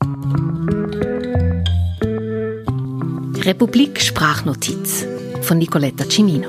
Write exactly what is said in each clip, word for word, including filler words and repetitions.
Republik Sprachnotiz von Nicoletta Cimino.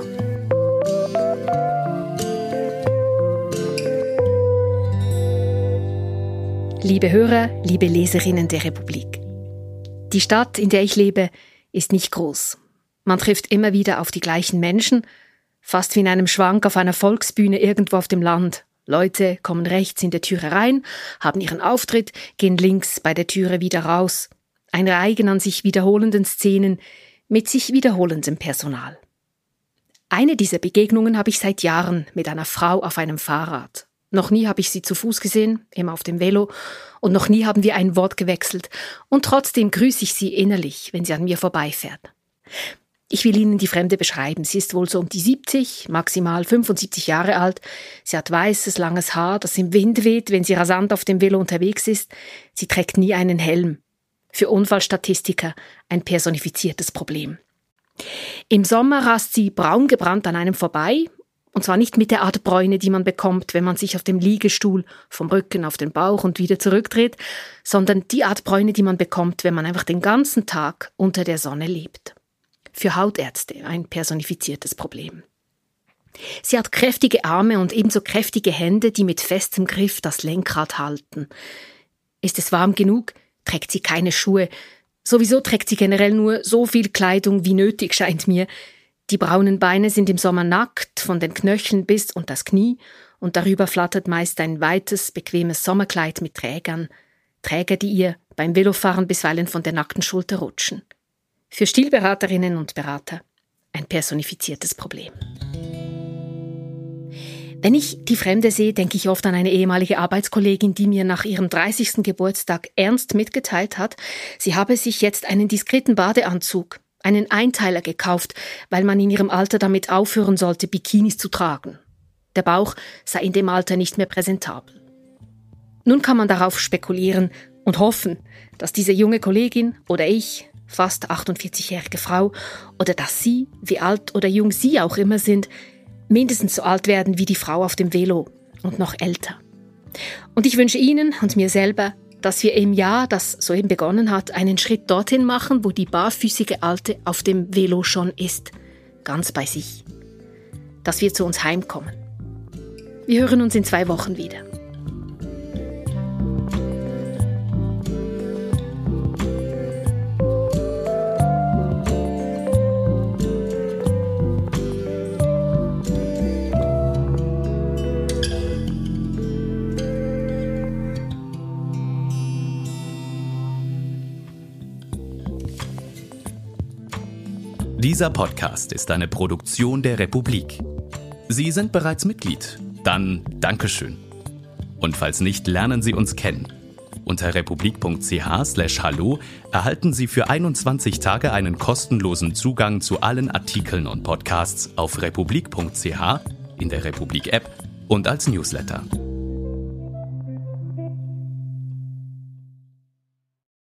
Liebe Hörer, liebe Leserinnen der Republik. Die Stadt, in der ich lebe, ist nicht groß. Man trifft immer wieder auf die gleichen Menschen, fast wie in einem Schwank auf einer Volksbühne irgendwo auf dem Land. Leute kommen rechts in der Türe rein, haben ihren Auftritt, gehen links bei der Türe wieder raus. Ein Reigen an sich wiederholenden Szenen mit sich wiederholendem Personal. Eine dieser Begegnungen habe ich seit Jahren mit einer Frau auf einem Fahrrad. Noch nie habe ich sie zu Fuß gesehen, immer auf dem Velo, und noch nie haben wir ein Wort gewechselt. Und trotzdem grüße ich sie innerlich, wenn sie an mir vorbeifährt. Ich will Ihnen die Fremde beschreiben. Sie ist wohl so um die siebzig, maximal fünfundsiebzig Jahre alt. Sie hat weißes, langes Haar, das im Wind weht, wenn sie rasant auf dem Velo unterwegs ist. Sie trägt nie einen Helm. Für Unfallstatistiker ein personifiziertes Problem. Im Sommer rast sie braun gebrannt an einem vorbei. Und zwar nicht mit der Art Bräune, die man bekommt, wenn man sich auf dem Liegestuhl vom Rücken auf den Bauch und wieder zurückdreht, sondern die Art Bräune, die man bekommt, wenn man einfach den ganzen Tag unter der Sonne lebt. Für Hautärzte ein personifiziertes Problem. Sie hat kräftige Arme und ebenso kräftige Hände, die mit festem Griff das Lenkrad halten. Ist es warm genug, trägt sie keine Schuhe. Sowieso trägt sie generell nur so viel Kleidung wie nötig, scheint mir. Die braunen Beine sind im Sommer nackt, von den Knöcheln bis und das Knie, und darüber flattert meist ein weites, bequemes Sommerkleid mit Trägern. Träger, die ihr beim Velofahren bisweilen von der nackten Schulter rutschen. Für Stilberaterinnen und Berater ein personifiziertes Problem. Wenn ich die Fremde sehe, denke ich oft an eine ehemalige Arbeitskollegin, die mir nach ihrem dreißigsten Geburtstag ernst mitgeteilt hat, sie habe sich jetzt einen diskreten Badeanzug, einen Einteiler gekauft, weil man in ihrem Alter damit aufhören sollte, Bikinis zu tragen. Der Bauch sei in dem Alter nicht mehr präsentabel. Nun kann man darauf spekulieren und hoffen, dass diese junge Kollegin oder ich, fast achtundvierzigjährige Frau, oder dass sie, wie alt oder jung sie auch immer sind, mindestens so alt werden wie die Frau auf dem Velo und noch älter. Und ich wünsche Ihnen und mir selber, dass wir im Jahr, das soeben begonnen hat, einen Schritt dorthin machen, wo die barfüßige Alte auf dem Velo schon ist, ganz bei sich. Dass wir zu uns heimkommen. Wir hören uns in zwei Wochen wieder. Dieser Podcast ist eine Produktion der Republik. Sie sind bereits Mitglied? Dann Dankeschön. Und falls nicht, lernen Sie uns kennen. Unter republik.ch slash hallo erhalten Sie für einundzwanzig Tage einen kostenlosen Zugang zu allen Artikeln und Podcasts auf republik.ch, in der Republik-App und als Newsletter.